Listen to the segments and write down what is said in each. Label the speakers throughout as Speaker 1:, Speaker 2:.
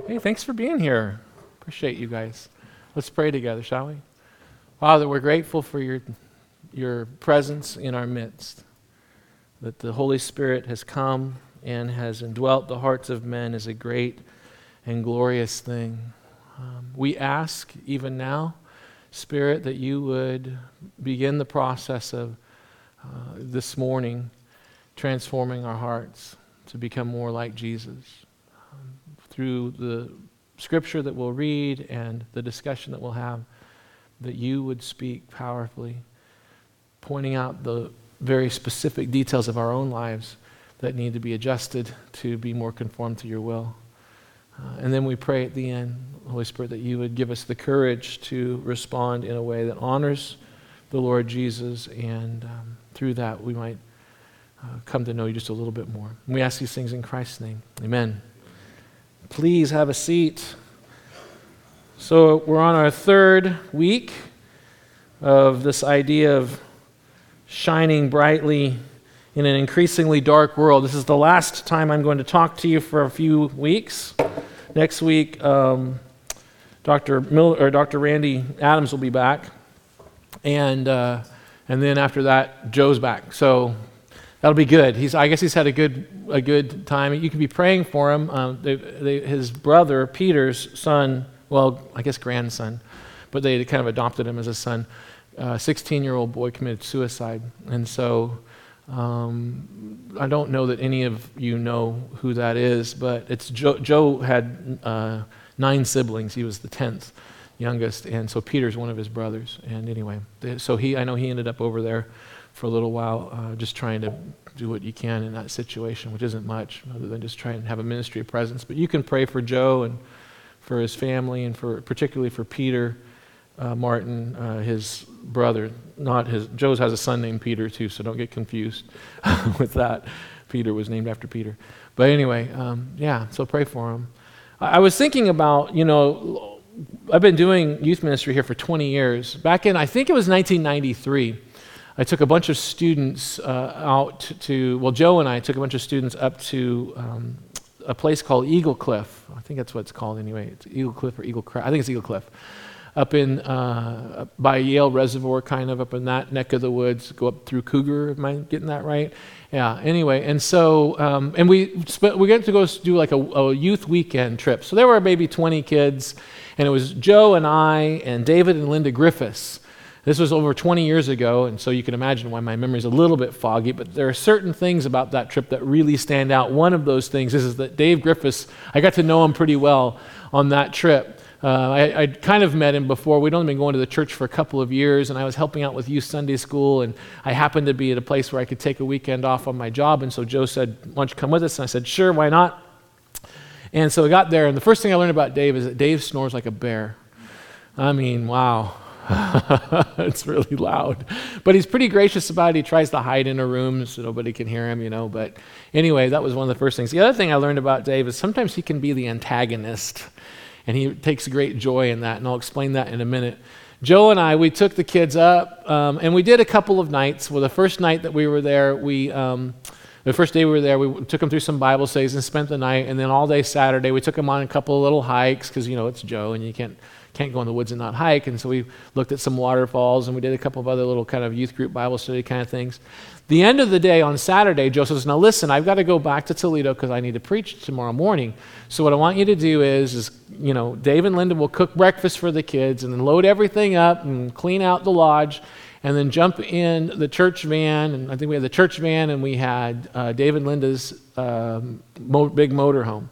Speaker 1: Hey, thanks for being here. Appreciate you guys. Let's pray together, shall we? Father, we're grateful for your presence in our midst, that the Holy Spirit has come and has indwelt the hearts of men is a great and glorious thing. We ask even now, Spirit, that you would begin the process of this morning transforming our hearts to become more like Jesus. Through the scripture that we'll read and the discussion that we'll have, that you would speak powerfully, pointing out the very specific details of our own lives that need to be adjusted to be more conformed to your will. And then we pray at the end, Holy Spirit, that you would give us the courage to respond in a way that honors the Lord Jesus, and through that we might come to know you just a little bit more. And we ask these things in Christ's name. Amen. Please have a seat. So we're on our third week of this idea of shining brightly in an increasingly dark world. This is the last time I'm going to talk to you for a few weeks. Next week, Dr. Randy Adams will be back, and then after that, Joe's back. So that'll be good. I guess he's had a good time. You can be praying for him. His brother, Peter's son, well, I guess grandson, but they kind of adopted him as a son. 16-year-old boy committed suicide. And so I don't know that any of you know who that is, but it's Joe had 9 siblings. He was the 10th youngest, and so Peter's one of his brothers. And anyway, so I know he ended up over there for a little while, just trying to do what you can in that situation, which isn't much other than just trying to have a ministry of presence. But you can pray for Joe and for his family, and particularly for Peter Martin, his brother. Joe's has a son named Peter too, so don't get confused with that. Peter was named after Peter. But anyway, so pray for him. I was thinking about, I've been doing youth ministry here for 20 years. Back in, I think it was 1993, I took a bunch of students Joe and I took a bunch of students up to a place called Eagle Cliff. I think that's what it's called anyway. It's Eagle Cliff or Eagle Crest. I think it's Eagle Cliff. Up in, by Yale Reservoir, kind of up in that neck of the woods, go up through Cougar, am I getting that right? Yeah, anyway, and so, and we got to go do like a youth weekend trip. So there were maybe 20 kids, and it was Joe and I and David and Linda Griffiths. This was over 20 years ago, and so you can imagine why my memory's a little bit foggy, but there are certain things about that trip that really stand out. One of those things is that Dave Griffiths, I got to know him pretty well on that trip. I'd kind of met him before. We'd only been going to the church for a couple of years, and I was helping out with youth Sunday school, and I happened to be at a place where I could take a weekend off on my job, and so Joe said, why don't you come with us? And I said, sure, why not? And so I got there, and the first thing I learned about Dave is that Dave snores like a bear. I mean, wow. It's really loud. But he's pretty gracious about it. He tries to hide in a room so nobody can hear him, But anyway, that was one of the first things. The other thing I learned about Dave is sometimes he can be the antagonist, and he takes great joy in that, and I'll explain that in a minute. Joe and I, we took the kids up, and we did a couple of nights. Well, the first night that we were there, the first day we were there, we took them through some Bible studies and spent the night, and then all day Saturday, we took them on a couple of little hikes, because, it's Joe, and you can't go in the woods and not hike, and so we looked at some waterfalls, and we did a couple of other little kind of youth group Bible study kind of things. The end of the day on Saturday, Joe says, now listen, I've got to go back to Toledo because I need to preach tomorrow morning. So what I want you to do is Dave and Linda will cook breakfast for the kids and then load everything up and clean out the lodge and then jump in the church van. And I think we had the church van and we had Dave and Linda's big motorhome.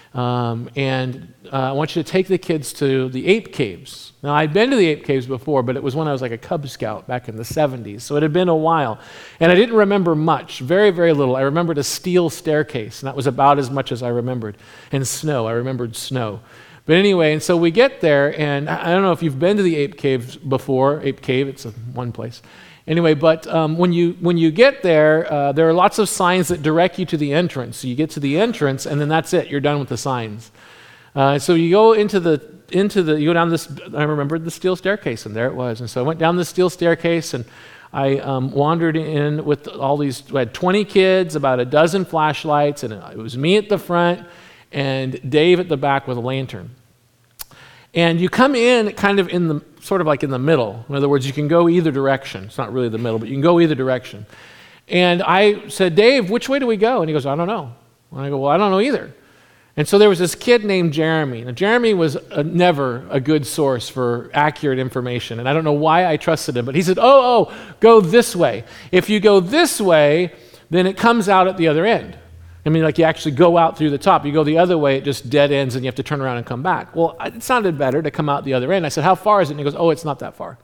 Speaker 1: And I want you to take the kids to the Ape Caves. Now, I'd been to the Ape Caves before, but it was when I was like a Cub Scout back in the 70s, so it had been a while. And I didn't remember much, very, very little. I remembered a steel staircase, and that was about as much as I remembered. And snow, I remembered snow. But anyway, and so we get there, and I don't know if you've been to the Ape Caves before. Ape Cave, it's one place. Anyway, but when you get there, there are lots of signs that direct you to the entrance. So you get to the entrance, and then that's it. You're done with the signs. So you go you go down this. I remembered the steel staircase, and there it was. And so I went down the steel staircase, and I wandered in with all these. We had 20 kids, about a dozen flashlights, and it was me at the front. and Dave at the back with a lantern. And you come in kind of in the, sort of like in the middle. In other words, you can go either direction. It's not really the middle, but you can go either direction. And I said, Dave, which way do we go? And he goes, I don't know. And I go, well, I don't know either. And so there was this kid named Jeremy. Now, Jeremy was never a good source for accurate information, and I don't know why I trusted him, but he said, go this way. If you go this way, then it comes out at the other end. I mean, like you actually go out through the top. You go the other way, it just dead ends, and you have to turn around and come back. Well, it sounded better to come out the other end. I said, how far is it? And he goes, it's not that far.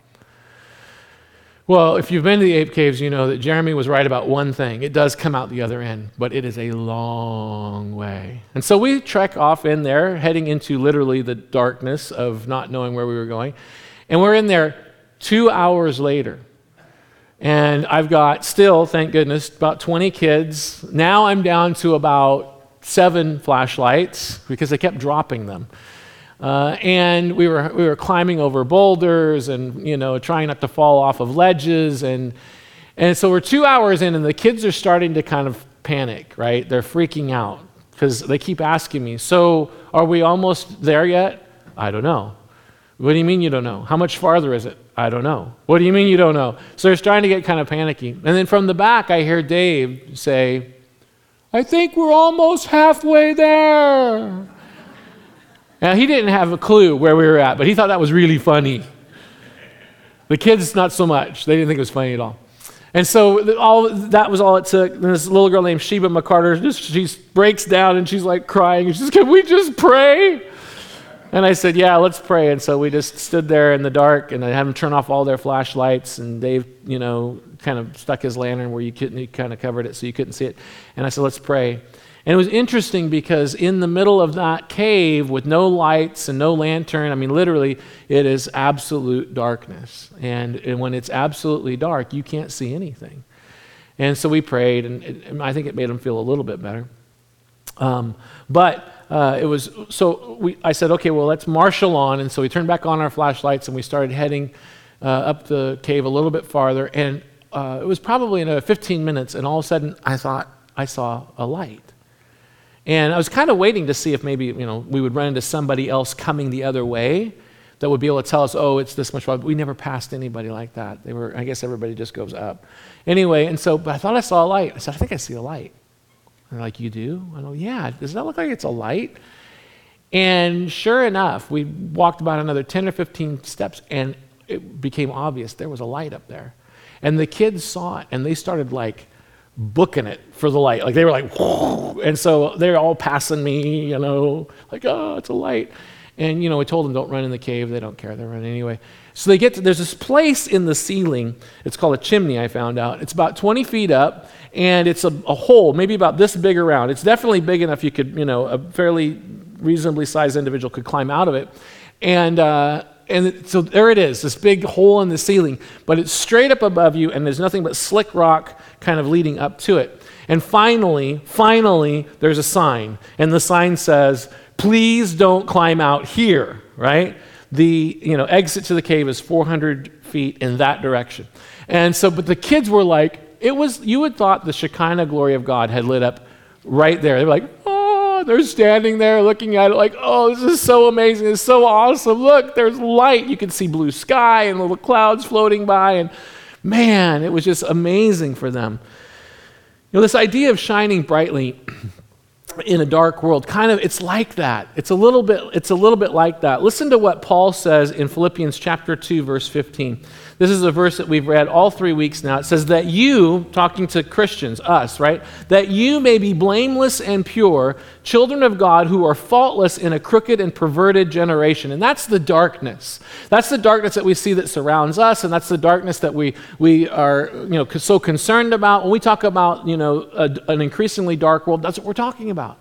Speaker 1: Well, if you've been to the ape caves, you know that Jeremy was right about one thing. It does come out the other end, but it is a long way. And so we trek off in there, heading into literally the darkness of not knowing where we were going. And we're in there 2 hours later. And I've got still, thank goodness, about 20 kids. Now I'm down to about 7 flashlights because they kept dropping them. And we were climbing over boulders and, trying not to fall off of ledges. And so we're 2 hours in and the kids are starting to kind of panic, right? They're freaking out because they keep asking me, so are we almost there yet? I don't know. What do you mean you don't know? How much farther is it? I don't know. What do you mean you don't know? So they're starting to get kind of panicky. And then from the back, I hear Dave say, I think we're almost halfway there. Now, he didn't have a clue where we were at, but he thought that was really funny. The kids, not so much. They didn't think it was funny at all. And so that was all it took. And this little girl named Sheba McCarter, she breaks down and she's like crying. She says, can we just pray? And I said, yeah, let's pray. And so we just stood there in the dark, and I had them turn off all their flashlights, and Dave, kind of stuck his lantern where he kind of covered it so you couldn't see it. And I said, let's pray. And it was interesting because in the middle of that cave with no lights and no lantern, I mean, literally, it is absolute darkness. And when it's absolutely dark, you can't see anything. And so we prayed, and I think it made them feel a little bit better. I said, okay, well, let's marshal on. And so we turned back on our flashlights, and we started heading up the cave a little bit farther. And it was probably another 15 minutes, and all of a sudden, I thought I saw a light. And I was kind of waiting to see if maybe, we would run into somebody else coming the other way that would be able to tell us, it's this much farther. We never passed anybody like that. I guess everybody just goes up. Anyway, but I thought I saw a light. I said, I think I see a light. And they're like, you do? I go, yeah. Does that look like it's a light? And sure enough, we walked about another 10 or 15 steps, and it became obvious there was a light up there. And the kids saw it, and they started booking it for the light. They were like, whoa. And so they're all passing me, it's a light. And, we told them don't run in the cave. They don't care. They run anyway. So there's this place in the ceiling. It's called a chimney, I found out. It's about 20 feet up, and it's a hole, maybe about this big around. It's definitely big enough you could, a fairly reasonably sized individual could climb out of it. And so there it is, this big hole in the ceiling, but it's straight up above you, and there's nothing but slick rock kind of leading up to it. And finally, there's a sign, and the sign says, please don't climb out here, right? The exit to the cave is 400 feet in that direction. And so, but the kids were like, you would thought the Shekinah glory of God had lit up right there. They were like, they're standing there looking at it like, this is so amazing. It's so awesome. Look, there's light. You can see blue sky and little clouds floating by. And man, it was just amazing for them. This idea of shining brightly in a dark world, it's like that. It's a little bit like that. Listen to what Paul says in Philippians chapter 2, verse 15. This is a verse that we've read all 3 weeks now. It says that you, talking to Christians, us, right? That you may be blameless and pure, children of God who are faultless in a crooked and perverted generation. And that's the darkness. That's the darkness that we see that surrounds us, and that's the darkness that we are, so concerned about. When we talk about, an increasingly dark world, that's what we're talking about.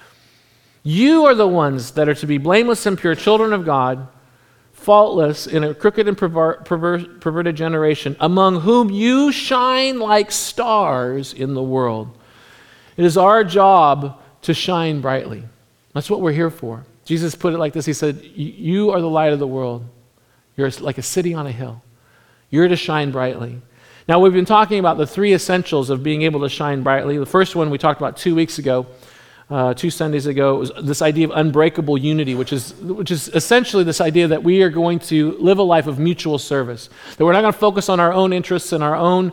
Speaker 1: You are the ones that are to be blameless and pure, children of God, faultless in a crooked and perverted generation, among whom you shine like stars in the world. It is our job to shine brightly. That's what we're here for. Jesus put it like this. He said, you are the light of the world. You're like a city on a hill. You're to shine brightly. Now, we've been talking about the 3 essentials of being able to shine brightly. The first one we talked about 2 weeks ago. 2 Sundays ago. It was this idea of unbreakable unity, which is essentially this idea that we are going to live a life of mutual service, that we're not going to focus on our own interests and our own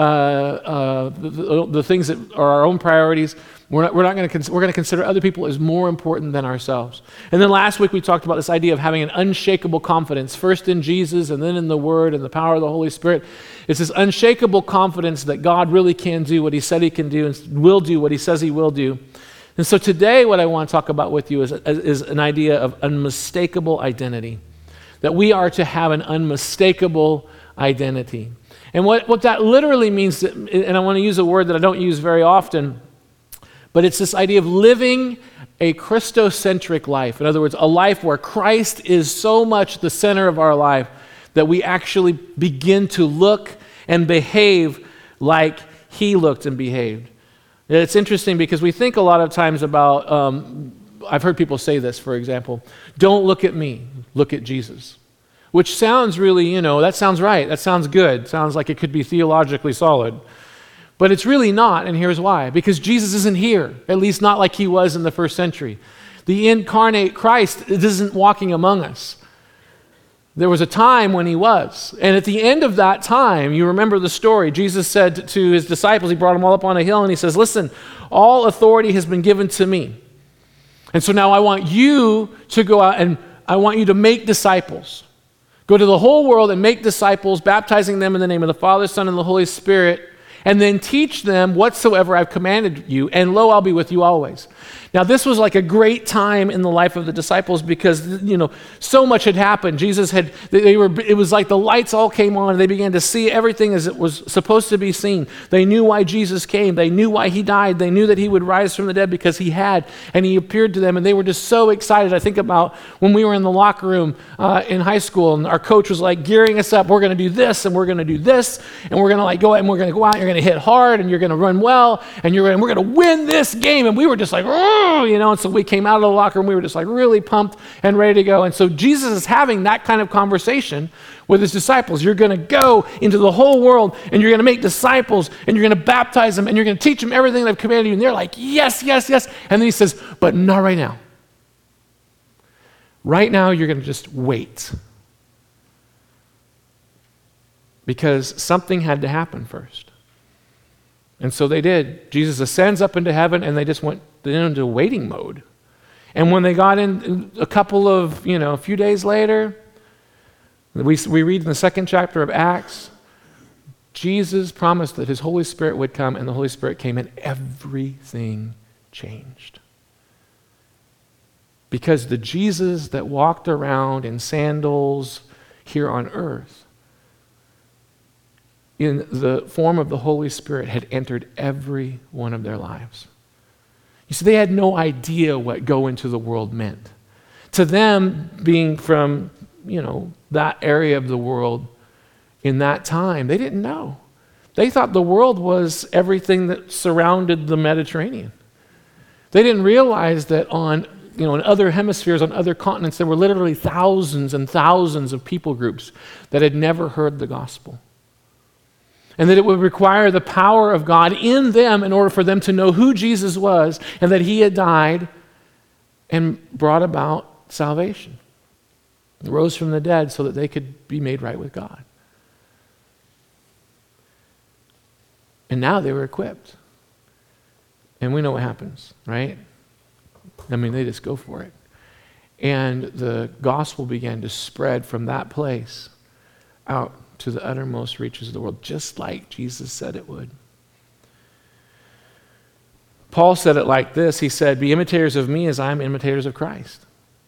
Speaker 1: the things that are our own priorities. We're going to consider other people as more important than ourselves. And then last week we talked about this idea of having an unshakable confidence, first in Jesus and then in the Word and the power of the Holy Spirit. It's this unshakable confidence that God really can do what He said He can do and will do what He says He will do. And so today what I want to talk about with you is an idea of unmistakable identity, that we are to have an unmistakable identity. And what that literally means, and I want to use a word that I don't use very often, but it's this idea of living a Christocentric life. In other words, a life where Christ is so much the center of our life that we actually begin to look and behave like He looked and behaved. It's interesting because we think a lot of times about, I've heard people say this, for example, don't look at me, look at Jesus. Which sounds really, that sounds right, that sounds good, sounds like it could be theologically solid. But it's really not, and here's why. Because Jesus isn't here, at least not like He was in the first century. The incarnate Christ isn't walking among us. There was a time when He was. And at the end of that time, you remember the story, Jesus said to His disciples, He brought them all up on a hill, and He says, listen, all authority has been given to me. And so now I want you to go out and I want you to make disciples. Go to the whole world and make disciples, baptizing them in the name of the Father, Son, and the Holy Spirit, and then teach them whatsoever I've commanded you, and lo, I'll be with you always. Now, this was like a great time in the life of the disciples because, so much had happened. It was like the lights all came on and they began to see everything as it was supposed to be seen. They knew why Jesus came. They knew why He died. They knew that He would rise from the dead because He had, and He appeared to them, and they were just so excited. I think about when we were in the locker room in high school and our coach was like gearing us up. We're going to do this and we're going to do this and we're going to go out and we're going to go out and you're going to hit hard and you're going to run well and we're going to win this game. And we were just like, and so we came out of the locker room, we were just like really pumped and ready to go. And so Jesus is having that kind of conversation with His disciples. You're going to go into the whole world and you're going to make disciples and you're going to baptize them and you're going to teach them everything that I've commanded you. And they're like, yes, yes, yes. And then He says, but not right now. Right now, you're going to just wait. Because something had to happen first. And so they did. Jesus ascends up into heaven and they just went into waiting mode. And when they got in a few days later, we read in the second chapter of Acts, Jesus promised that His Holy Spirit would come, and the Holy Spirit came and everything changed. Because the Jesus that walked around in sandals here on earth, in the form of the Holy Spirit, had entered every one of their lives. You see, they had no idea what go into the world meant. To them, being from, that area of the world in that time, they didn't know. They thought the world was everything that surrounded the Mediterranean. They didn't realize that in other hemispheres, on other continents, there were literally thousands and thousands of people groups that had never heard the gospel. And that it would require the power of God in them in order for them to know who Jesus was and that He had died and brought about salvation. Rose from the dead so that they could be made right with God. And now they were equipped. And we know what happens, right? They just go for it. And the gospel began to spread from that place out to the uttermost reaches of the world, just like Jesus said it would. Paul said it like this. He said, be imitators of me as I am imitators of Christ.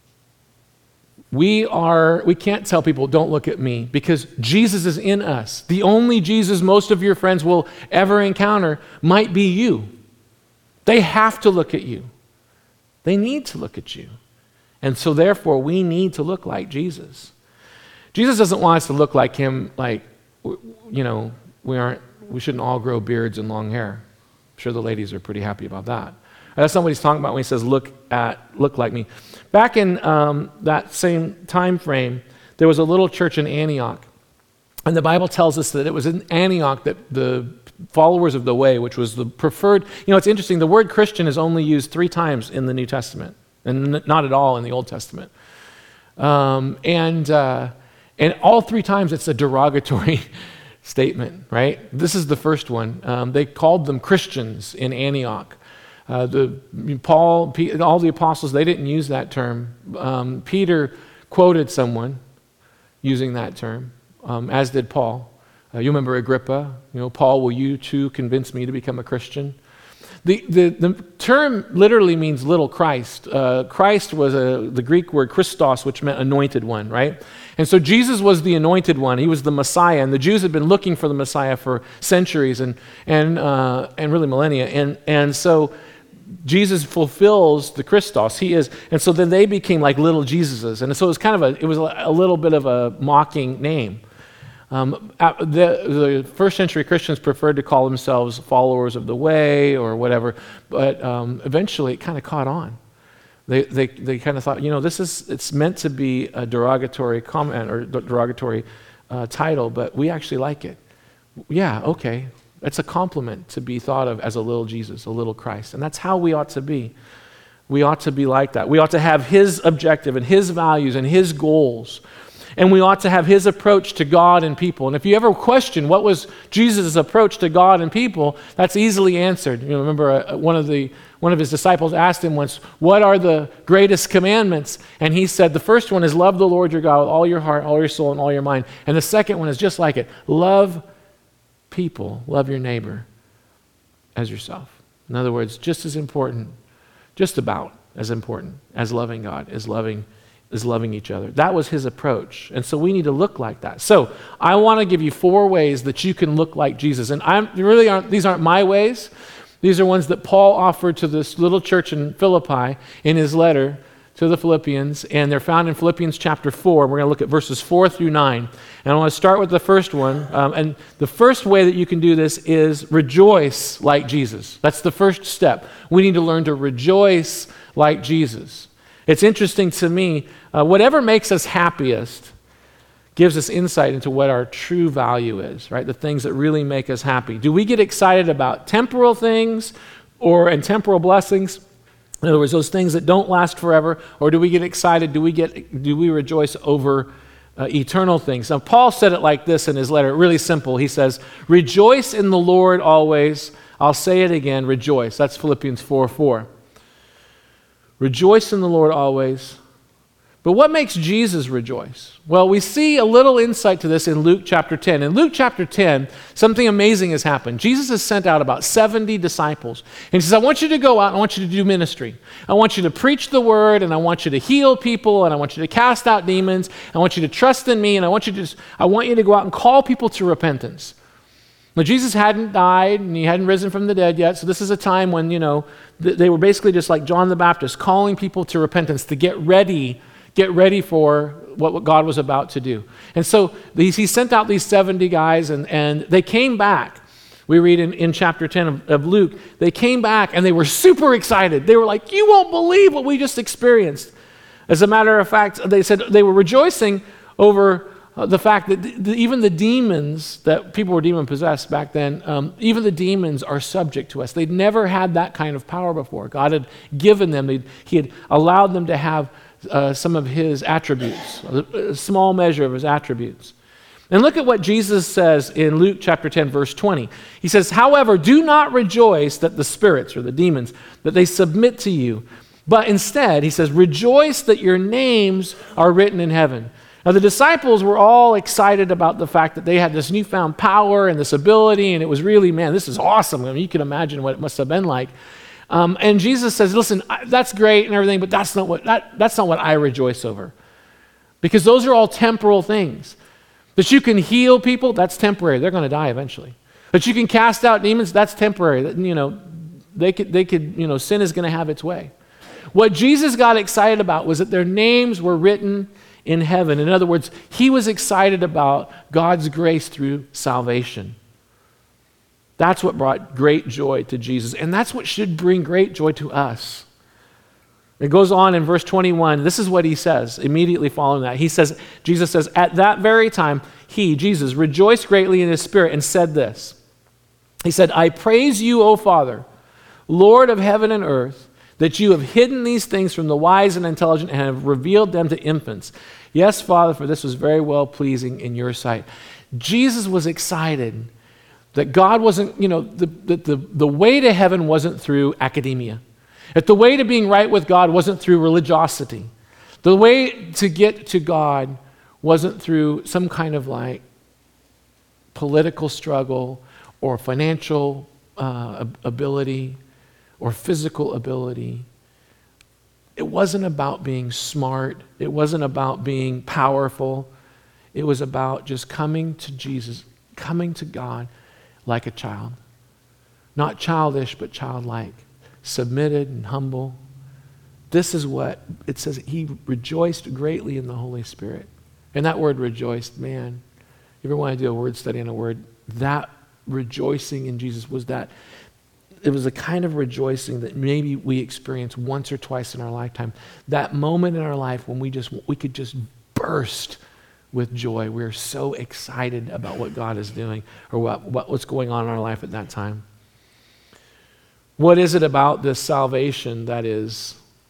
Speaker 1: We can't tell people, don't look at me, because Jesus is in us. The only Jesus most of your friends will ever encounter might be you. They have to look at you. They need to look at you. And so therefore, we need to look like Jesus. Jesus doesn't want us to look like Him, we shouldn't all grow beards and long hair. I'm sure the ladies are pretty happy about that. That's not what He's talking about when He says, look like me. Back in that same time frame, there was a little church in Antioch. And the Bible tells us that it was in Antioch that the followers of the way, which was the preferred, it's interesting, the word Christian is only used 3 times in the New Testament, and not at all in the Old Testament. And all 3 times it's a derogatory statement, right? This is the first one. They called them Christians in Antioch. All the apostles, they didn't use that term. Peter quoted someone using that term, as did Paul. You remember Agrippa, Paul, will you too convince me to become a Christian? The term literally means little Christ. Christ was the Greek word Christos, which meant anointed one, right? And so Jesus was the anointed one. He was the Messiah, and the Jews had been looking for the Messiah for centuries and really millennia. And so Jesus fulfills the Christos. He is, and so then they became like little Jesuses. And so it was a little bit of a mocking name. The first century Christians preferred to call themselves followers of the way or whatever, but eventually it kind of caught on. They kind of thought, it's meant to be a derogatory comment or derogatory title, but we actually like it. Yeah, okay. It's a compliment to be thought of as a little Jesus, a little Christ, and that's how we ought to be. We ought to be like that. We ought to have his objective and his values and his goals. And we ought to have his approach to God and people. And if you ever question what was Jesus' approach to God and people, that's easily answered. Remember one of his disciples asked him once, what are the greatest commandments? And he said, the first one is love the Lord your God with all your heart, all your soul, and all your mind. And the second one is just like it. Love people, love your neighbor as yourself. In other words, just as important, just about as important as loving God is loving each other. That was his approach. And so we need to look like that. So I want to give you 4 ways that you can look like Jesus. And these aren't my ways. These are ones that Paul offered to this little church in Philippi in his letter to the Philippians. And they're found in Philippians chapter 4. We're going to look at verses 4 through 9. And I want to start with the first one. And the first way that you can do this is rejoice like Jesus. That's the first step. We need to learn to rejoice like Jesus. It's interesting to me, whatever makes us happiest gives us insight into what our true value is, right? The things that really make us happy. Do we get excited about temporal things and temporal blessings? In other words, those things that don't last forever, or do we get excited? Do we rejoice over eternal things? Now, Paul said it like this in his letter, really simple. He says, rejoice in the Lord always. I'll say it again, rejoice. That's Philippians 4:4. Rejoice in the Lord always. But what makes Jesus rejoice? Well, we see a little insight to this in Luke chapter 10. In Luke chapter 10, something amazing has happened. Jesus has sent out about 70 disciples. And he says, I want you to go out and I want you to do ministry. I want you to preach the word, and I want you to heal people, and I want you to cast out demons. I want you to trust in me, and I want you to go out and call people to repentance. Now, Jesus hadn't died, and he hadn't risen from the dead yet, so this is a time when, they were basically just like John the Baptist, calling people to repentance, to get ready for what God was about to do. And so he sent out these 70 guys, and they came back. We read in chapter 10 of Luke, they came back, and they were super excited. They were like, you won't believe what we just experienced. As a matter of fact, they said they were rejoicing over the fact that even the demons, that people were demon-possessed back then, even the demons are subject to us. They'd never had that kind of power before. God had given them, he had allowed them to have some of his attributes, a small measure of his attributes. And look at what Jesus says in Luke chapter 10, verse 20. He says, however, do not rejoice that the spirits or the demons, that they submit to you. But instead, he says, rejoice that your names are written in heaven. Now, the disciples were all excited about the fact that they had this newfound power and this ability, and it was really, man, this is awesome. I mean, you can imagine what it must have been like. And Jesus says, listen, that's great and everything, but that's not what I rejoice over. Because those are all temporal things. That you can heal people, that's temporary. They're going to die eventually. That you can cast out demons, that's temporary. That, they could, sin is going to have its way. What Jesus got excited about was that their names were written in heaven. In other words, he was excited about God's grace through salvation. That's what brought great joy to Jesus, and that's what should bring great joy to us. It goes on in verse 21. This is what he says immediately following that. Jesus says, at that very time, he, Jesus, rejoiced greatly in his spirit and said this. He said, I praise you, O Father, Lord of heaven and earth, that you have hidden these things from the wise and intelligent and have revealed them to infants. Yes, Father, for this was very well pleasing in your sight. Jesus was excited that God wasn't, the way to heaven wasn't through academia. That the way to being right with God wasn't through religiosity. The way to get to God wasn't through some kind of like political struggle or financial ability or physical ability. It wasn't about being smart. It wasn't about being powerful. It was about just coming to Jesus, coming to God like a child. Not childish, but childlike. Submitted and humble. This is what it says. He rejoiced greatly in the Holy Spirit. And that word rejoiced, man, you ever want to do a word study on a word? That rejoicing in Jesus was that. It was a kind of rejoicing that maybe we experience once or twice in our lifetime. That moment in our life when we could just burst with joy. We're so excited about what God is doing or what's going on in our life at that time. What is it about this salvation that is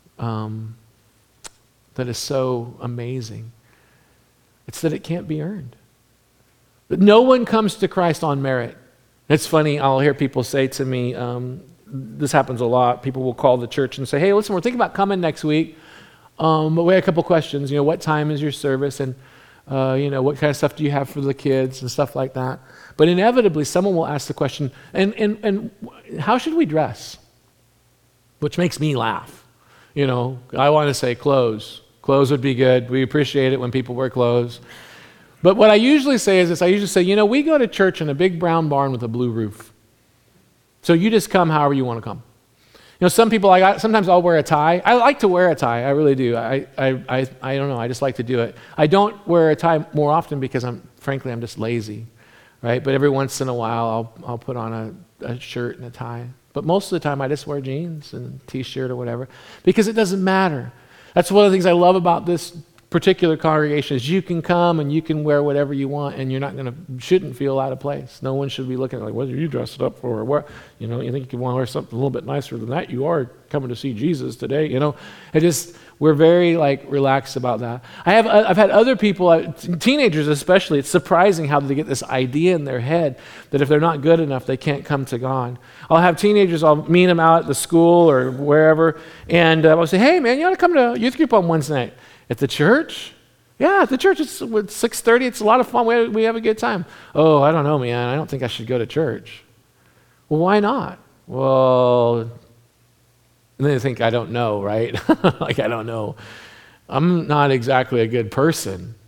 Speaker 1: so amazing? It's that it can't be earned. That no one comes to Christ on merit. It's funny, I'll hear people say to me, this happens a lot, people will call the church and say, hey, listen, we're thinking about coming next week, but we have a couple questions. What time is your service? And, what kind of stuff do you have for the kids and stuff like that? But inevitably, someone will ask the question, and how should we dress? Which makes me laugh. I want to say clothes. Clothes would be good. We appreciate it when people wear clothes. But what I usually say is this. I usually say, we go to church in a big brown barn with a blue roof. So you just come however you want to come. Some people, sometimes I'll wear a tie. I like to wear a tie. I really do. I don't know. I just like to do it. I don't wear a tie more often because I'm just lazy, right? But every once in a while, I'll put on a shirt and a tie. But most of the time, I just wear jeans and a t-shirt or whatever because it doesn't matter. That's one of the things I love about this particular congregation is you can come and you can wear whatever you want and shouldn't feel out of place. No one should be looking like, what are you dressed up for? Or what? You think you want to wear something a little bit nicer than that? You are coming to see Jesus today. We're very relaxed about that. I've had other people, teenagers especially, it's surprising how they get this idea in their head that if they're not good enough, they can't come to God. I'll have teenagers, I'll meet them out at the school or wherever, and I'll say, hey man, you ought to come to youth group on Wednesday night. At the church? Yeah, at the church. It's 6:30. It's a lot of fun. We have a good time. Oh, I don't know, man. I don't think I should go to church. Well, why not? Well, and then they think I don't know, right? I don't know. I'm not exactly a good person.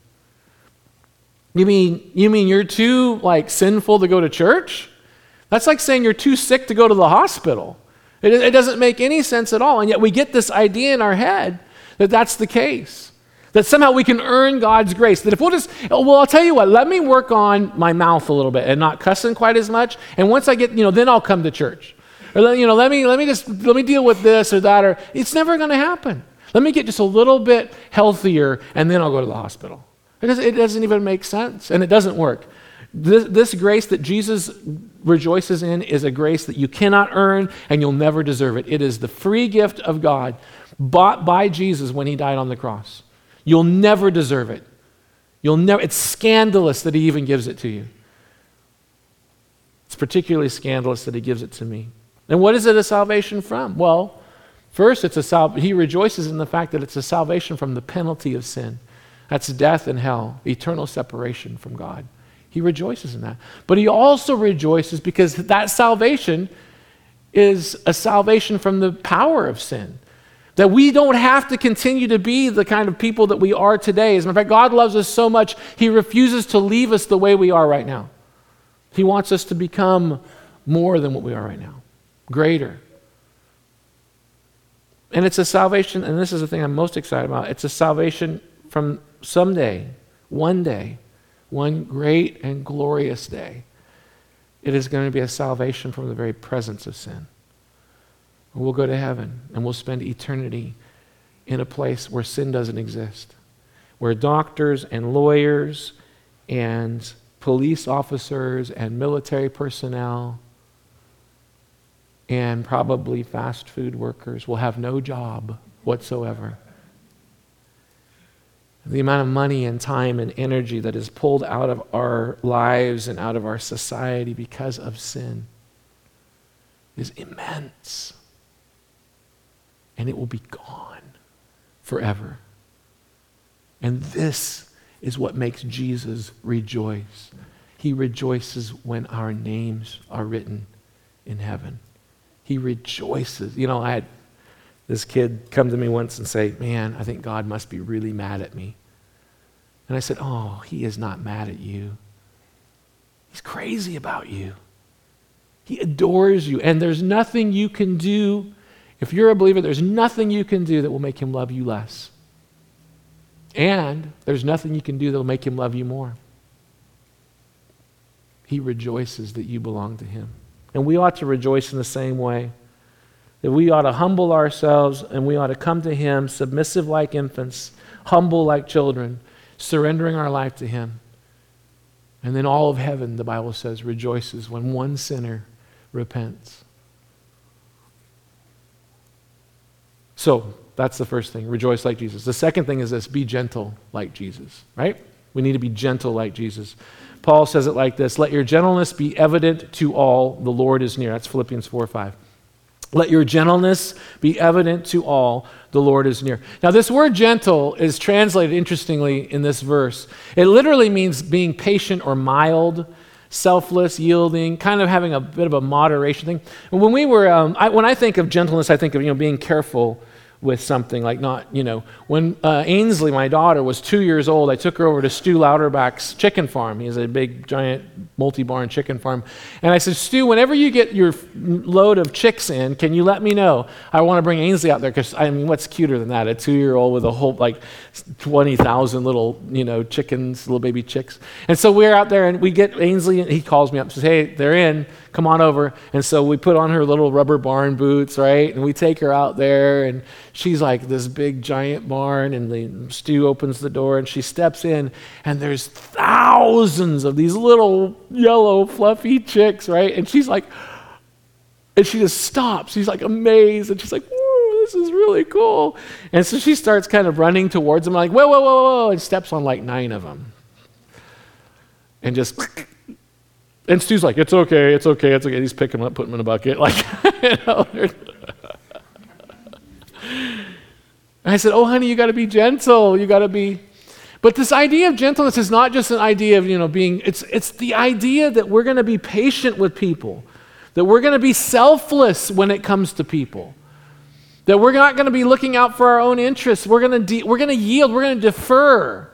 Speaker 1: You mean you're too sinful to go to church? That's like saying you're too sick to go to the hospital. It doesn't make any sense at all. And yet we get this idea in our head that that's the case. That somehow we can earn God's grace. That if I'll tell you what, let me work on my mouth a little bit and not cussing quite as much. And once I get, then I'll come to church. Or, let me deal with this or that. Or it's never going to happen. Let me get just a little bit healthier and then I'll go to the hospital. It doesn't even make sense and it doesn't work. This grace that Jesus rejoices in is a grace that you cannot earn and you'll never deserve it. It is the free gift of God bought by Jesus when he died on the cross. You'll never deserve it. It's scandalous that he even gives it to you. It's particularly scandalous that he gives it to me. And what is it a salvation from? Well, first, he rejoices in the fact that it's a salvation from the penalty of sin. That's death and hell, eternal separation from God. He rejoices in that. But he also rejoices because that salvation is a salvation from the power of sin. That we don't have to continue to be the kind of people that we are today. As a matter of fact, God loves us so much, he refuses to leave us the way we are right now. He wants us to become more than what we are right now, greater. And it's a salvation, and this is the thing I'm most excited about, it's a salvation from someday, one day, one great and glorious day. It is going to be a salvation from the very presence of sin. We'll go to heaven and we'll spend eternity in a place where sin doesn't exist, where doctors and lawyers and police officers and military personnel and probably fast food workers will have no job whatsoever. The amount of money and time and energy that is pulled out of our lives and out of our society because of sin is immense. And it will be gone forever. And this is what makes Jesus rejoice. He rejoices when our names are written in heaven. He rejoices. You know, I had this kid come to me once and say, man, I think God must be really mad at me. And I said, oh, he is not mad at you. He's crazy about you. He adores you. And there's nothing you can do. If you're a believer, there's nothing you can do that will make him love you less. And there's nothing you can do that will make him love you more. He rejoices that you belong to him. And we ought to rejoice in the same way. That we ought to humble ourselves and we ought to come to him submissive like infants, humble like children, surrendering our life to him. And then all of heaven, the Bible says, rejoices when one sinner repents. So that's the first thing, rejoice like Jesus. The second thing is this, be gentle like Jesus, right? We need to be gentle like Jesus. Paul says it like this, let your gentleness be evident to all, the Lord is near. That's Philippians 4:5. Let your gentleness be evident to all, the Lord is near. Now this word gentle is translated interestingly in this verse. It literally means being patient or mild, selfless, yielding, kind of having a bit of a moderation thing. And when we were, when I think of gentleness, I think of, being careful with something, like not, when Ainsley, my daughter, was 2 years old, I took her over to Stu Lauterbach's chicken farm. He has a big, giant, multi-barn chicken farm. And I said, Stu, whenever you get your load of chicks in, can you let me know? I want to bring Ainsley out there, because, what's cuter than that? A 2-year-old with a whole, 20,000 little, chickens, little baby chicks. And so we're out there, and we get Ainsley, and he calls me up and says, hey, they're in, come on over. And so we put on her little rubber barn boots, right? And we take her out there, and she's like this big giant barn, and Stu opens the door and she steps in, and there's thousands of these little yellow fluffy chicks, right? And she's like, and she just stops. She's like amazed, and she's like, whoa, this is really cool. And so she starts kind of running towards them, like, whoa, whoa, whoa, whoa, and steps on like 9 of them. And just, and Stu's like, it's okay, it's okay, it's okay. He's picking them up, putting them in a bucket, like, And I said, oh, honey, you got to be gentle. You got to be. But this idea of gentleness is not just an idea of, being, it's the idea that we're going to be patient with people, that we're going to be selfless when it comes to people, that we're not going to be looking out for our own interests. We're going to yield. We're going to defer.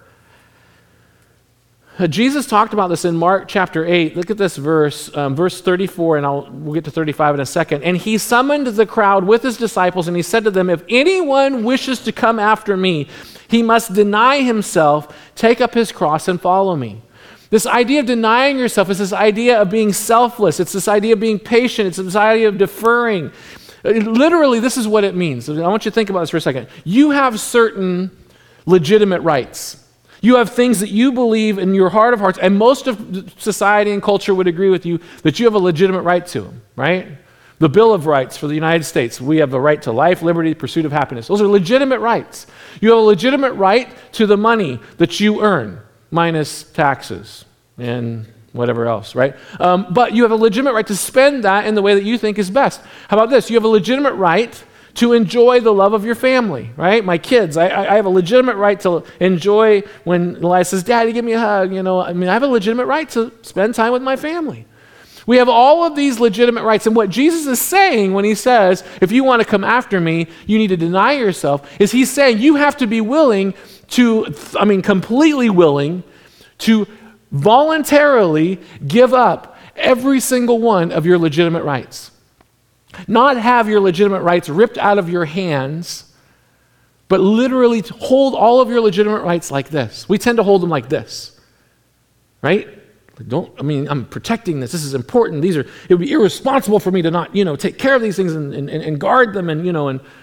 Speaker 1: Jesus talked about this in Mark chapter 8. Look at this verse, verse 34, and we'll get to 35 in a second. And he summoned the crowd with his disciples, and he said to them, if anyone wishes to come after me, he must deny himself, take up his cross, and follow me. This idea of denying yourself is this idea of being selfless. It's this idea of being patient. It's this idea of deferring. Literally, this is what it means. I want you to think about this for a second. You have certain legitimate rights. You have things that you believe in your heart of hearts, and most of society and culture would agree with you that you have a legitimate right to them, right? The Bill of Rights for the United States, we have the right to life, liberty, pursuit of happiness. Those are legitimate rights. You have a legitimate right to the money that you earn, minus taxes and whatever else, right? But you have a legitimate right to spend that in the way that you think is best. How about this? You have a legitimate right to enjoy the love of your family, right? My kids, I have a legitimate right to enjoy when Elias says, Daddy, give me a hug. I have a legitimate right to spend time with my family. We have all of these legitimate rights. And what Jesus is saying when he says, if you want to come after me, you need to deny yourself, is he's saying you have to be willing to, completely willing to voluntarily give up every single one of your legitimate rights. Not have your legitimate rights ripped out of your hands, but literally to hold all of your legitimate rights like this. We tend to hold them like this, right? I'm protecting this. This is important. It would be irresponsible for me to not, take care of these things and guard them and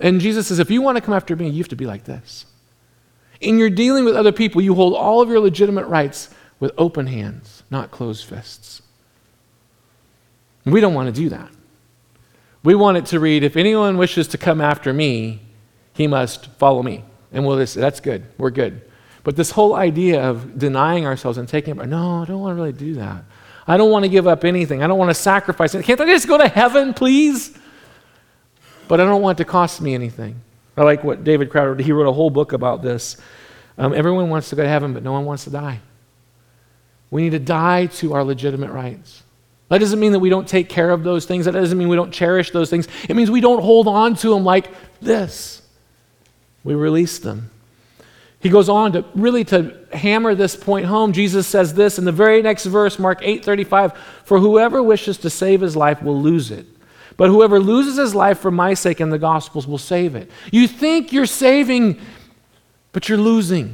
Speaker 1: And Jesus says, if you want to come after me, you have to be like this. In your dealing with other people, you hold all of your legitimate rights with open hands, not closed fists. We don't want to do that. We want it to read, if anyone wishes to come after me, he must follow me. And we'll just say, that's good, we're good. But this whole idea of denying ourselves and taking up, no, I don't want to really do that. I don't want to give up anything. I don't want to sacrifice it. Can't I just go to heaven, please? But I don't want it to cost me anything. I like what David Crowder, he wrote a whole book about this. Everyone wants to go to heaven, but no one wants to die. We need to die to our legitimate rights. That doesn't mean that we don't take care of those things. That doesn't mean we don't cherish those things. It means we don't hold on to them like this. We release them. He goes on to hammer this point home. Jesus says this in the very next verse, Mark 8:35, for whoever wishes to save his life will lose it. But whoever loses his life for my sake and the gospel's will save it. You think you're saving, but you're losing.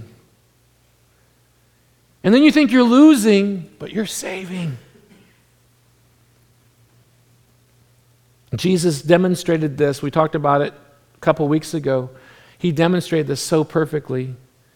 Speaker 1: And then you think you're losing, but you're saving. Jesus demonstrated this. We talked about it a couple weeks ago. He demonstrated this so perfectly.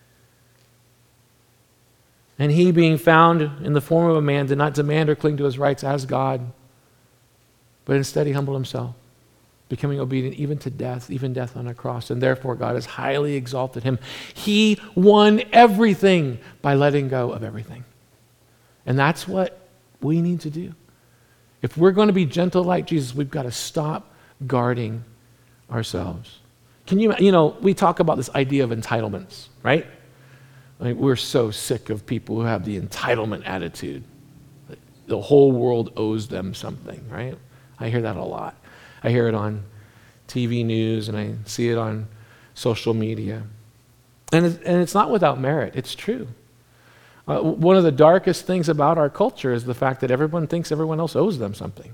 Speaker 1: And he, being found in the form of a man, did not demand or cling to his rights as God, but instead he humbled himself, becoming obedient even to death, even death on a cross. And therefore God has highly exalted him. He won everything by letting go of everything. And that's what we need to do. If we're going to be gentle like Jesus, we've got to stop guarding ourselves. We talk about this idea of entitlements, right? We're so sick of people who have the entitlement attitude. The whole world owes them something, right? I hear that a lot. I hear it on TV news and I see it on social media. And it's not without merit. It's true. One of the darkest things about our culture is the fact that everyone thinks everyone else owes them something.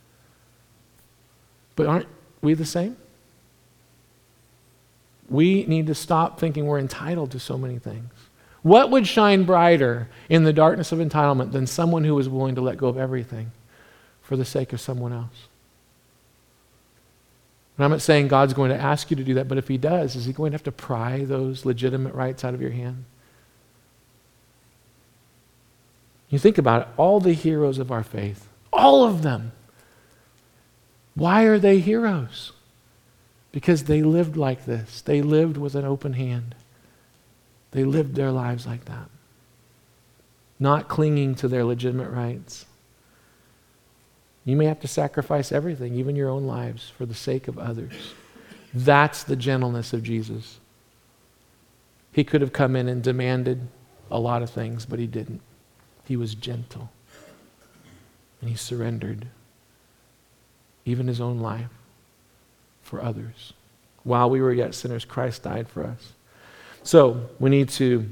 Speaker 1: But aren't we the same? We need to stop thinking we're entitled to so many things. What would shine brighter in the darkness of entitlement than someone who is willing to let go of everything for the sake of someone else? And I'm not saying God's going to ask you to do that, but if he does, is he going to have to pry those legitimate rights out of your hand? You think about it, all the heroes of our faith, all of them. Why are they heroes? Because they lived like this. They lived with an open hand. They lived their lives like that. Not clinging to their legitimate rights. You may have to sacrifice everything, even your own lives, for the sake of others. That's the gentleness of Jesus. He could have come in and demanded a lot of things, but he didn't. He was gentle. And he surrendered even his own life for others. While we were yet sinners, Christ died for us. So we need to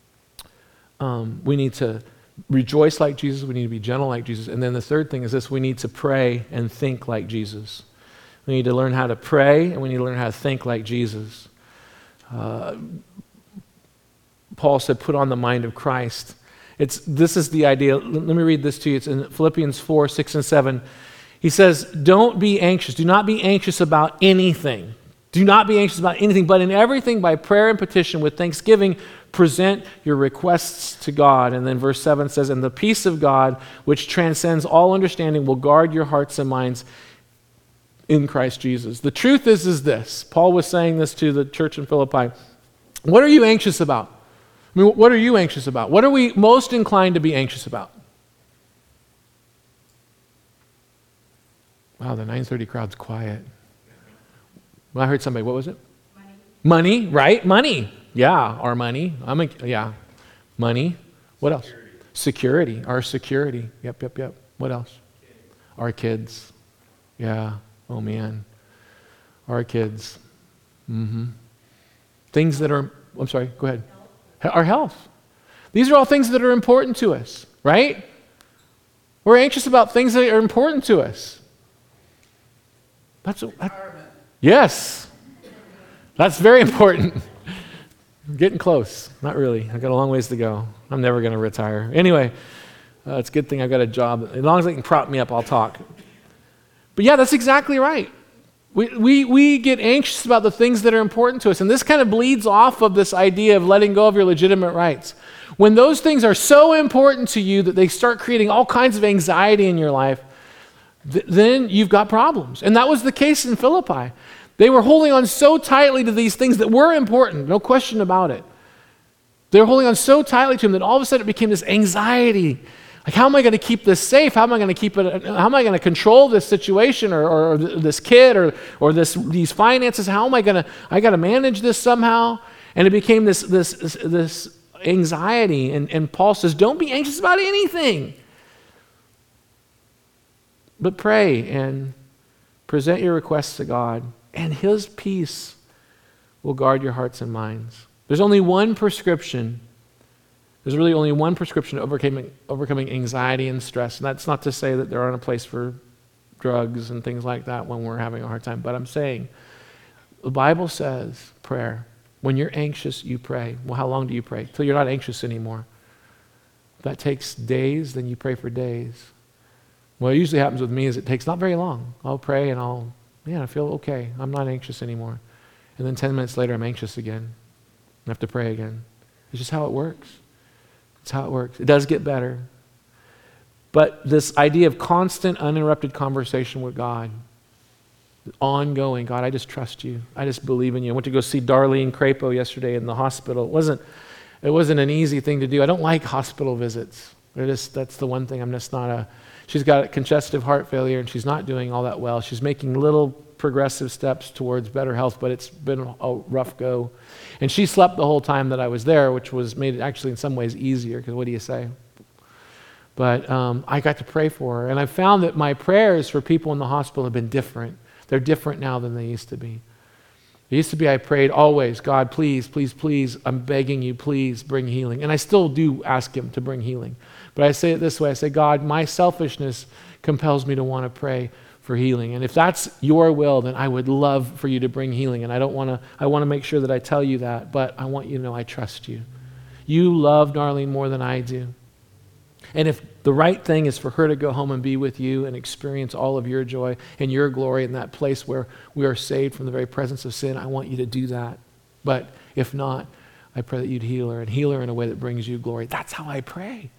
Speaker 1: rejoice like Jesus. We need to be gentle like Jesus. And then the third thing is this: we need to pray and think like Jesus. We need to learn how to pray, and we need to learn how to think like Jesus. Paul said, "Put on the mind of Christ." This is the idea. Let me read this to you. It's in Philippians 4, 6, and 7. He says, don't be anxious. Do not be anxious about anything. Do not be anxious about anything, but in everything by prayer and petition with thanksgiving, present your requests to God. And then verse 7 says, and the peace of God, which transcends all understanding, will guard your hearts and minds in Christ Jesus. The truth is this. Paul was saying this to the church in Philippi. What are you anxious about? I mean, what are you anxious about? What are we most inclined to be anxious about? Wow, the 9:30 crowd's quiet. Well, I heard somebody, what was it? Money, right? Money. Yeah, our money. Money. What else? Security. Our security. Yep. What else? Our kids. Yeah. Oh, man. Our kids. Things that are, I'm sorry, go ahead. Our health. These are all things that are important to us, right? We're anxious about things that are important to us. Yes. That's very important. I'm getting close. Not really. I've got a long ways to go. I'm never going to retire. Anyway, it's a good thing I've got a job. As long as they can prop me up, I'll talk. But yeah, that's exactly right. We get anxious about the things that are important to us. And this kind of bleeds off of this idea of letting go of your legitimate rights. When those things are so important to you that they start creating all kinds of anxiety in your life, then you've got problems. And that was the case in Philippi. They were holding on so tightly to these things that were important, no question about it. They were holding on so tightly to them that all of a sudden it became this anxiety. Like, how am I going to keep this safe? How am I going to keep it? How am I going to control this situation or this kid or these finances? How am I going to? I got to manage this somehow. And it became this anxiety. And Paul says, don't be anxious about anything, but pray and present your requests to God, and His peace will guard your hearts and minds. There's only one prescription. There's really only one prescription to overcoming anxiety and stress. And that's not to say that there aren't a place for drugs and things like that when we're having a hard time. But I'm saying the Bible says prayer. When you're anxious, you pray. Well, how long do you pray? Till you're not anxious anymore. If that takes days, then you pray for days. What usually happens with me is it takes not very long. I'll pray and I feel okay. I'm not anxious anymore. And then 10 minutes later, I'm anxious again. I have to pray again. It's just how it works. It's how it works. It does get better. But this idea of constant, uninterrupted conversation with God, ongoing, God, I just trust you. I just believe in you. I went to go see Darlene Crapo yesterday in the hospital. It wasn't an easy thing to do. I don't like hospital visits. That's the one thing I'm just not she's got congestive heart failure and she's not doing all that well. She's making little progressive steps towards better health, but it's been a rough go. And she slept the whole time that I was there, which made it actually in some ways easier, because what do you say? But I got to pray for her, and I found that my prayers for people in the hospital have been different. They're different now than they used to be. It used to be I prayed always, God, please, please, please, I'm begging you, please bring healing. And I still do ask Him to bring healing. But I say it this way, I say, God, my selfishness compels me to want to pray for healing. And if that's your will, then I would love for you to bring healing. And I want to make sure that I tell you that, but I want you to know I trust you. You love Darlene more than I do. And if the right thing is for her to go home and be with you and experience all of your joy and your glory in that place where we are saved from the very presence of sin, I want you to do that. But if not, I pray that you'd heal her and heal her in a way that brings you glory. That's how I pray.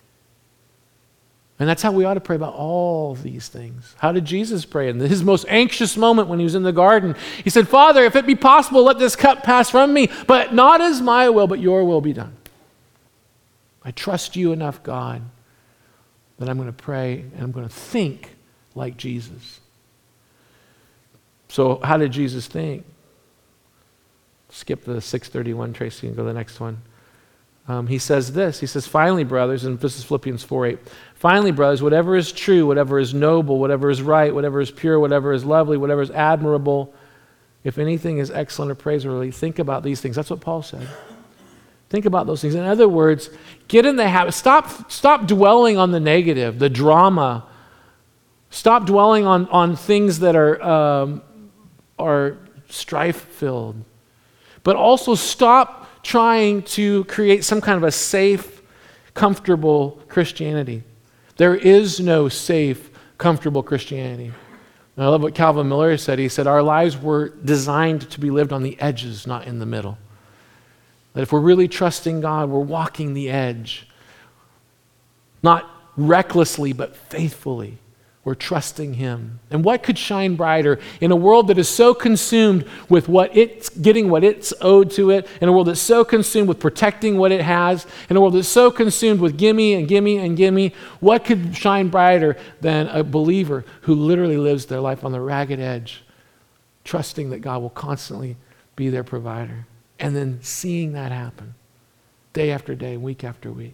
Speaker 1: And that's how we ought to pray about all these things. How did Jesus pray? In his most anxious moment when he was in the garden, he said, Father, if it be possible, let this cup pass from me, but not as my will, but your will be done. I trust you enough, God, that I'm going to pray and I'm going to think like Jesus. So how did Jesus think? Skip the 6:31, Tracy, and go to the next one. He says this. He says, finally, brothers, and this is Philippians 4:8. Finally, brothers, whatever is true, whatever is noble, whatever is right, whatever is pure, whatever is lovely, whatever is admirable, if anything is excellent or praiseworthy, think about these things. That's what Paul said. Think about those things. In other words, get in the habit. Stop dwelling on the negative, the drama. Stop dwelling on things that are strife-filled. But also stop trying to create some kind of a safe, comfortable Christianity. There is no safe, comfortable Christianity. And I love what Calvin Miller said. He said, our lives were designed to be lived on the edges, not in the middle. That if we're really trusting God, we're walking the edge. Not recklessly, but faithfully. We're trusting Him. And what could shine brighter in a world that is so consumed with getting what it's owed to it, in a world that's so consumed with protecting what it has, in a world that's so consumed with gimme and gimme and gimme, what could shine brighter than a believer who literally lives their life on the ragged edge, trusting that God will constantly be their provider, and then seeing that happen day after day, week after week.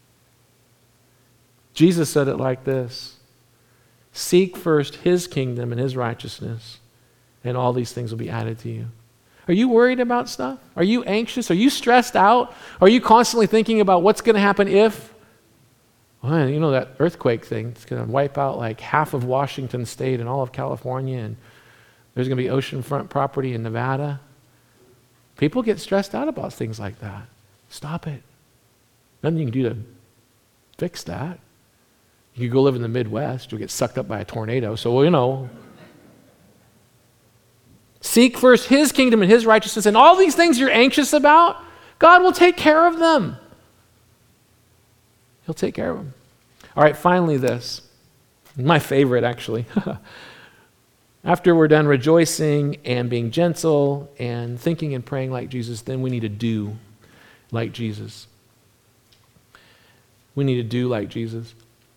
Speaker 1: Jesus said it like this. Seek first His kingdom and His righteousness, and all these things will be added to you. Are you worried about stuff? Are you anxious? Are you stressed out? Are you constantly thinking about what's going to happen if? Well, you know that earthquake thing, it's going to wipe out like half of Washington State and all of California, and there's going to be oceanfront property in Nevada. People get stressed out about things like that. Stop it. Nothing you can do to fix that. You could go live in the Midwest, you'll get sucked up by a tornado. So, Seek first his kingdom and his righteousness, and all these things you're anxious about, God will take care of them. He'll take care of them. All right, finally this. My favorite, actually. After we're done rejoicing and being gentle and thinking and praying like Jesus, then we need to do like Jesus. We need to do like Jesus.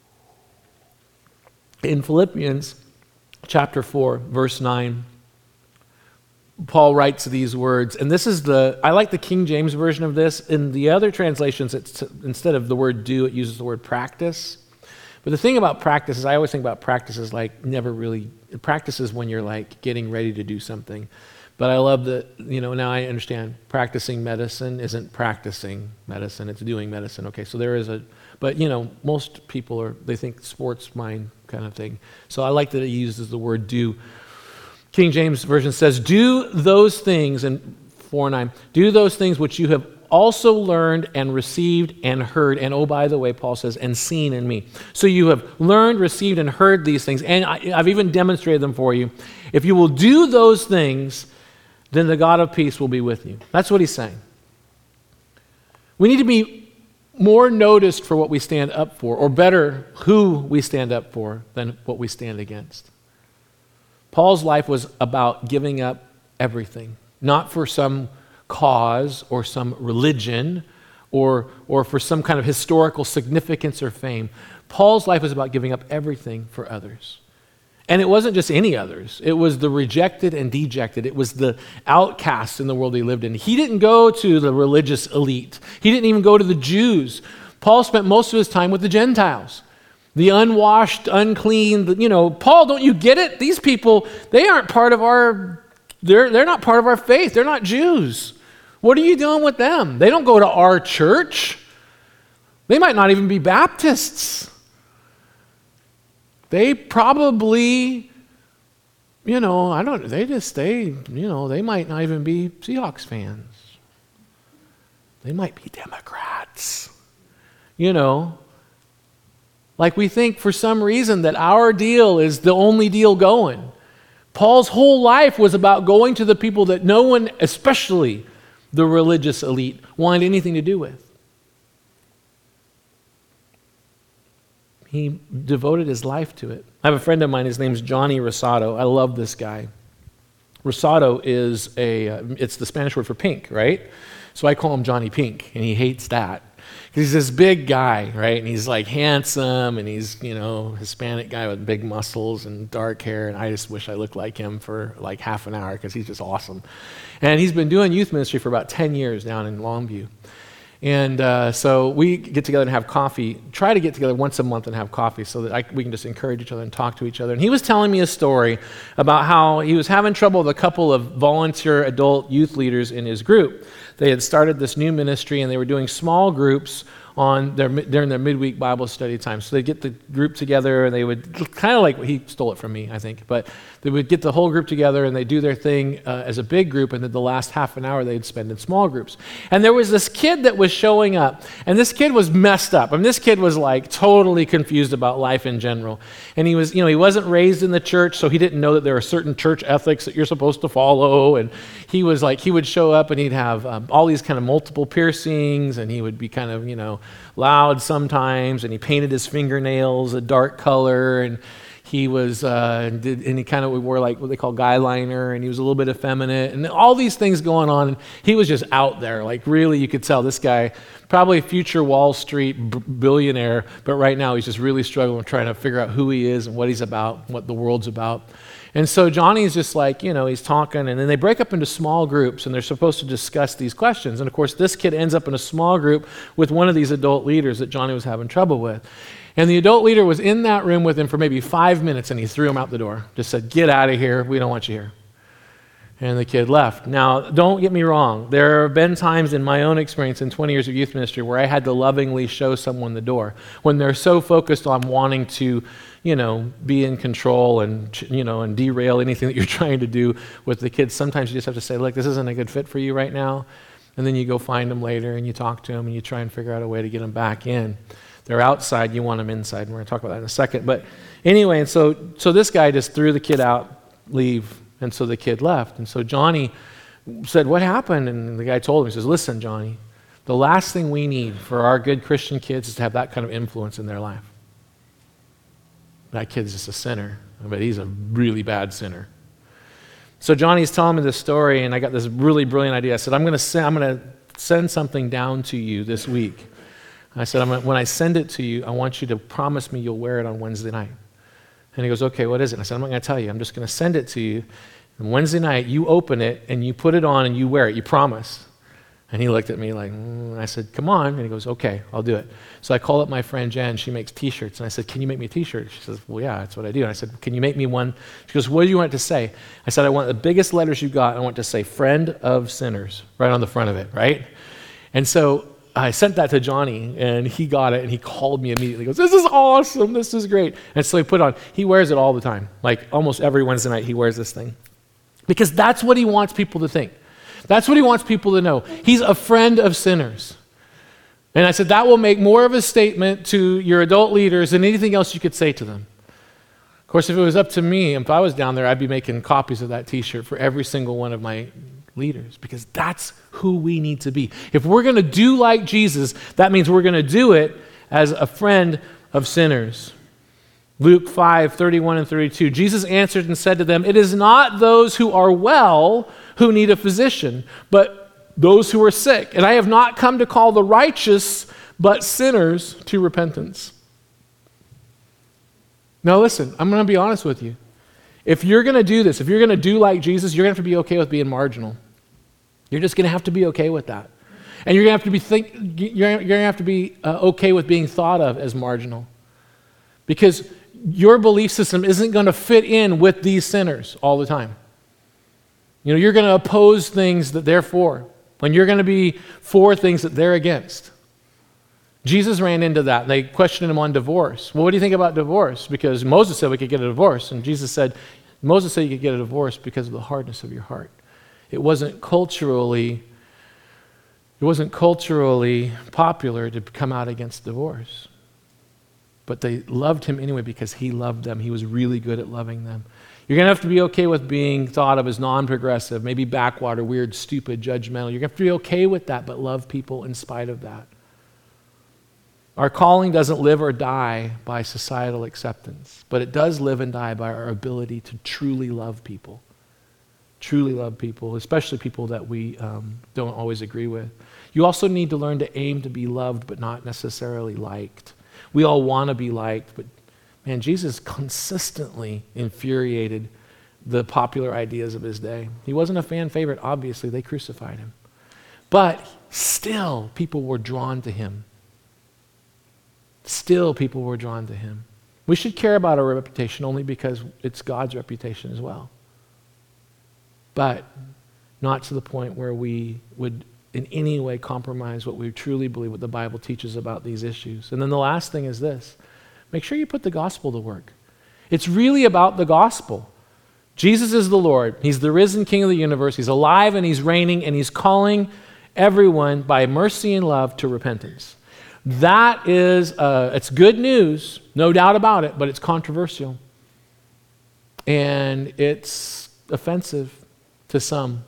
Speaker 1: In Philippians chapter 4, verse 9, Paul writes these words, and this is I like the King James version of this. In the other translations, instead of the word do, it uses the word practice. But the thing about practice is, I always think about practice as like practice is when you're like getting ready to do something. But I love that, now I understand practicing medicine isn't practicing medicine, it's doing medicine. Okay, so there is but most people they think sports mind kind of thing. So I like that it uses the word do. King James Version says, do those things, in 4:9, do those things which you have also learned and received and heard, and oh, by the way, Paul says, and seen in me. So you have learned, received, and heard these things, and I've even demonstrated them for you. If you will do those things, then the God of peace will be with you. That's what he's saying. We need to be more noticed for what we stand up for, or better, who we stand up for, than what we stand against. Paul's life was about giving up everything, not for some cause or some religion or for some kind of historical significance or fame. Paul's life was about giving up everything for others. And it wasn't just any others. It was the rejected and dejected. It was the outcasts in the world he lived in. He didn't go to the religious elite. He didn't even go to the Jews. Paul spent most of his time with the Gentiles. The unwashed, unclean, Paul, don't you get it? These people, they aren't part of they're not part of our faith. They're not Jews. What are you doing with them? They don't go to our church. They might not even be Baptists. They probably, they might not even be Seahawks fans. They might be Democrats. Like we think for some reason that our deal is the only deal going. Paul's whole life was about going to the people that no one, especially the religious elite, wanted anything to do with. He devoted his life to it. I have a friend of mine, his name's Johnny Rosado. I love this guy. Rosado is it's the Spanish word for pink, right? So I call him Johnny Pink, and he hates that. He's this big guy, right? And he's like handsome, and he's, Hispanic guy with big muscles and dark hair, and I just wish I looked like him for like half an hour because he's just awesome. And he's been doing youth ministry for about 10 years down in Longview. And so we get together and have coffee, try to get together once a month and have coffee so that we can just encourage each other and talk to each other. And he was telling me a story about how he was having trouble with a couple of volunteer adult youth leaders in his group. They had started this new ministry, and they were doing small groups during their midweek Bible study time. So they'd get the group together, and they would kind of like, he stole it from me, I think, but they would get the whole group together, and they'd do their thing as a big group, and then the last half an hour they'd spend in small groups. And there was this kid that was showing up, and this kid was messed up. I mean, this kid was like totally confused about life in general. And he was, he wasn't raised in the church, so he didn't know that there are certain church ethics that you're supposed to follow. And he was like, he would show up, and he'd have all these kind of multiple piercings, and he would be kind of, loud sometimes, and he painted his fingernails a dark color, and he was, and he kind of wore like what they call guy liner, and he was a little bit effeminate, and all these things going on, and he was just out there, like really you could tell this guy, probably a future Wall Street billionaire, but right now he's just really struggling with trying to figure out who he is and what he's about, what the world's about. And so Johnny's just like, he's talking, and then they break up into small groups, and they're supposed to discuss these questions. And of course, this kid ends up in a small group with one of these adult leaders that Johnny was having trouble with. And the adult leader was in that room with him for maybe 5 minutes, and he threw him out the door. Just said, "Get out of here. We don't want you here." And the kid left. Now, don't get me wrong. There have been times in my own experience in 20 years of youth ministry where I had to lovingly show someone the door when they're so focused on wanting to, be in control and, and derail anything that you're trying to do with the kids. Sometimes you just have to say, look, this isn't a good fit for you right now. And then you go find them later and you talk to them and you try and figure out a way to get them back in. They're outside, you want them inside. And we're going to talk about that in a second. But anyway, and so this guy just threw the kid out, leave. And so the kid left. And so Johnny said, what happened? And the guy told him, he says, listen, Johnny, the last thing we need for our good Christian kids is to have that kind of influence in their life. That kid's just a sinner, but he's a really bad sinner. So Johnny's telling me this story, and I got this really brilliant idea. I said, I'm going to send something down to you this week. I said, when I send it to you, I want you to promise me you'll wear it on Wednesday night. And he goes, okay, what is it? And I said, I'm not going to tell you. I'm just going to send it to you. And Wednesday night, you open it, and you put it on, and you wear it. You promise. And he looked at me like, and I said, come on. And he goes, okay, I'll do it. So I called up my friend Jen. She makes T-shirts. And I said, can you make me a T-shirt? She says, well, yeah, that's what I do. And I said, can you make me one? She goes, what do you want it to say? I said, I want the biggest letters you got. I want it to say, friend of sinners, right on the front of it, right? And so I sent that to Johnny, and he got it, and he called me immediately. He goes, this is awesome. This is great. And so he put it on. He wears it all the time. Like almost every Wednesday night, he wears this thing. Because that's what he wants people to think. That's what he wants people to know. He's a friend of sinners. And I said, that will make more of a statement to your adult leaders than anything else you could say to them. Of course, if it was up to me, if I was down there, I'd be making copies of that T-shirt for every single one of my leaders, because that's who we need to be. If we're going to do like Jesus, that means we're going to do it as a friend of sinners. Luke 5:31 and 32, Jesus answered and said to them, it is not those who are well who need a physician, but those who are sick. And I have not come to call the righteous, but sinners to repentance. Now listen, I'm going to be honest with you. If you're going to do this, if you're going to do like Jesus, you're going to have to be okay with being marginal. You're just going to have to be okay with that. And you're going to have to be okay with being thought of as marginal. Because your belief system isn't going to fit in with these sinners all the time. You know, you're going to oppose things that they're for, when you're going to be for things that they're against. Jesus ran into that, and they questioned him on divorce. Well, what do you think about divorce? Because Moses said we could get a divorce, and Moses said you could get a divorce because of the hardness of your heart. It wasn't culturally popular to come out against divorce. But they loved him anyway because he loved them. He was really good at loving them. You're going to have to be okay with being thought of as non-progressive, maybe backwater, weird, stupid, judgmental. You're going to have to be okay with that, but love people in spite of that. Our calling doesn't live or die by societal acceptance, but it does live and die by our ability to truly love people. Truly love people, especially people that we don't always agree with. You also need to learn to aim to be loved, but not necessarily liked. We all want to be liked, but man, Jesus consistently infuriated the popular ideas of his day. He wasn't a fan favorite, obviously. They crucified him. But still, people were drawn to him. Still, people were drawn to him. We should care about our reputation only because it's God's reputation as well. But not to the point where we would in any way compromise what we truly believe, what the Bible teaches about these issues. And then the last thing is this. Make sure you put the gospel to work. It's really about the gospel. Jesus is the Lord. He's the risen King of the universe. He's alive and he's reigning and he's calling everyone by mercy and love to repentance. That is, it's good news, no doubt about it, but it's controversial. And it's offensive to some.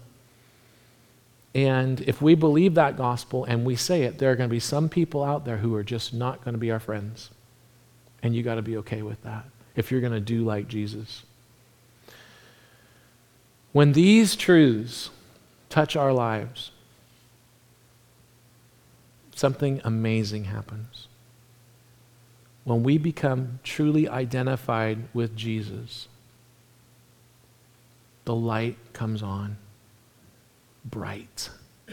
Speaker 1: And if we believe that gospel and we say it, there are going to be some people out there who are just not going to be our friends. And you got to be okay with that if you're going to do like Jesus. When these truths touch our lives, something amazing happens. When we become truly identified with Jesus, the light comes on bright.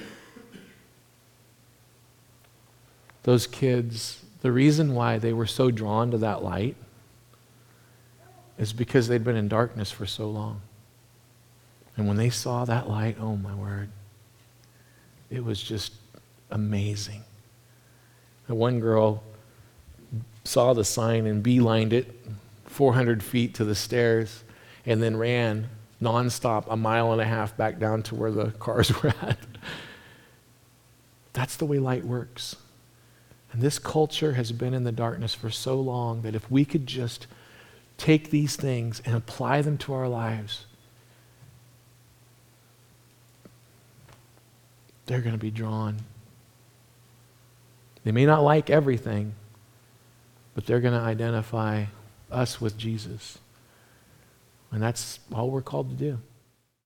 Speaker 1: Those kids, the reason why they were so drawn to that light is because they'd been in darkness for so long. And when they saw that light, oh my word, it was just amazing. And one girl saw the sign and beelined it 400 feet to the stairs and then ran nonstop 1.5 miles back down to where the cars were at. That's the way light works. And this culture has been in the darkness for so long that if we could just take these things and apply them to our lives, they're going to be drawn. They may not like everything, but they're going to identify us with Jesus. And that's all we're called to do.